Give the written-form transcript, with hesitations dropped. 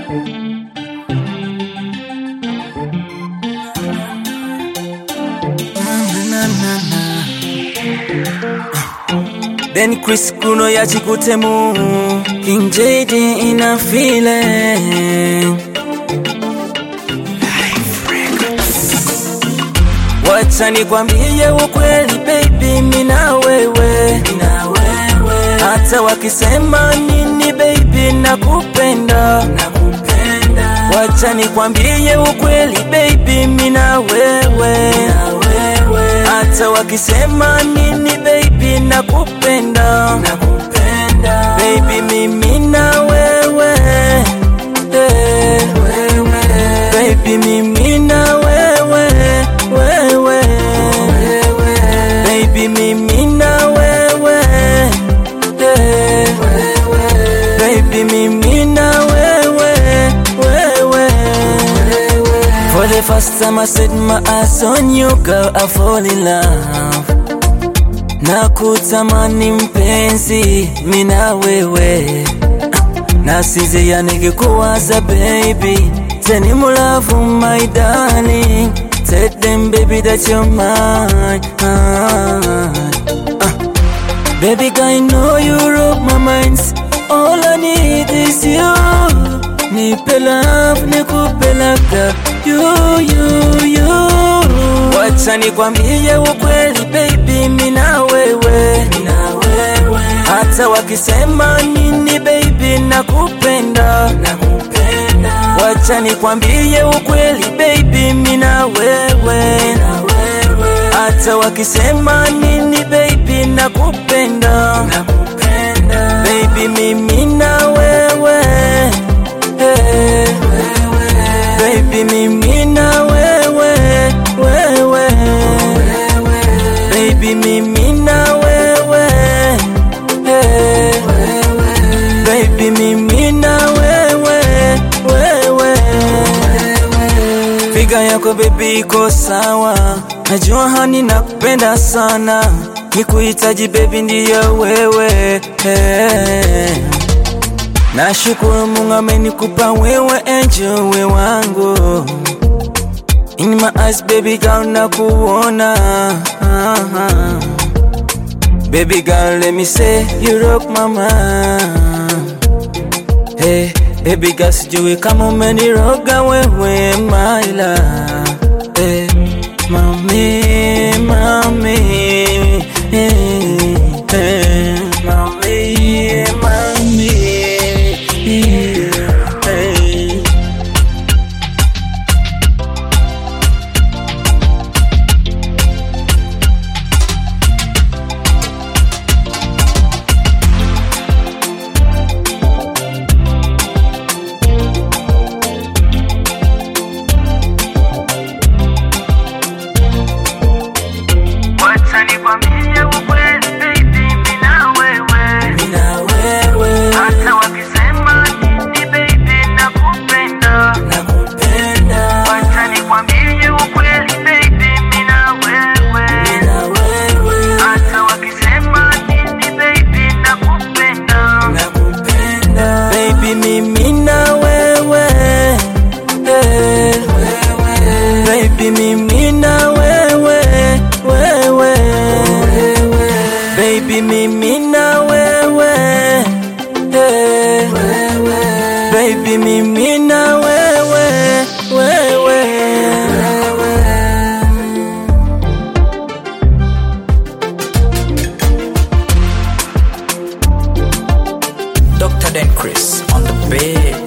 Then Chris Kuno ya chikutemu King JD in a feeling. Wacha nikwambie ukweli baby, mina wewe. Hata wakisema nini baby, nakupenda. Wacha nikwambie ukweli baby, mina wewe. Hata wakisema nini baby, nakupenda. Baby mimi na wewe. Baby mimi na wewe. Baby mimi na wewe. Baby mimi na wewe. For the first time I set my eyes on you, girl, I fall in love. Nakutamani mpenzi, mina wewe. Nasize ya nikikuwaza baby, teni mulavu my darling. Tell them baby that you're mine. Baby girl, I know you rock my mind. All I need is you. Nipe love, nikupe laka. You. Wacha nikwambie ukweli baby, mina wewe. Hata wakisema nini baby, nakupenda. Wacha nikwambie ukweli baby, mina wewe. Hata wakisema nini baby, nakupenda. Baby mimi na wewe. Baby mimi na wewe. Baby mimi na wewe. Baby mimi na wewe. Figa yako baby iko sawa. Najua hani nakupenda sana. Nikuhitaji baby ndiyo wewe. Nashukuru Mungu amenikupa wewe, angel we wangu. In my eyes baby girl nakuona. Baby girl let me say you rock my mind. Hey baby girl sijui kama umeniroga wewe my love. Hey mami. Hey mami. Wacha nikwambie ukweli baby, mina wewe. Hata wakisema nini baby, nakupenda. Wacha nikwambie ukweli baby, mina wewe. Hata wakisema nini baby, nakupenda. Baby mimi na wewe. Baby mimi na wewe. Baby mimi na wewe. Baby mimi na wewe. Dr. Dan Chris on the bed.